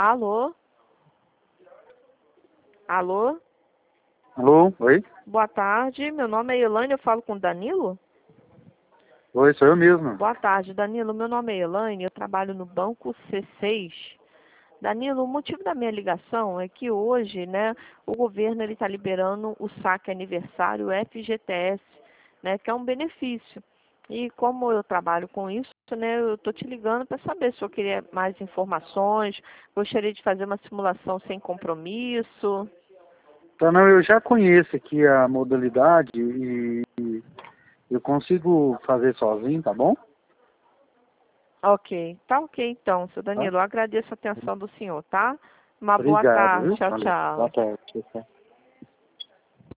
Alô? Alô? Alô, oi? Boa tarde, meu nome é Elaine, eu falo com o Danilo? Oi, sou eu mesmo. Boa tarde, Danilo, meu nome é Elaine, eu trabalho no Banco C6. Danilo, o motivo da minha ligação é que hoje, né, o governo está liberando o saque aniversário FGTS, né, que é um benefício. E como eu trabalho com isso, né, eu estou te ligando para saber se eu queria mais informações, gostaria de fazer uma simulação sem compromisso. Tá, não, eu já conheço aqui a modalidade e eu consigo fazer sozinho, tá bom? Ok, tá ok então, seu Tá? Danilo. Eu agradeço a atenção do senhor, tá? Uma boa Obrigado, tarde. viu? Tchau, Valeu. Boa tchau. tarde. Tchau.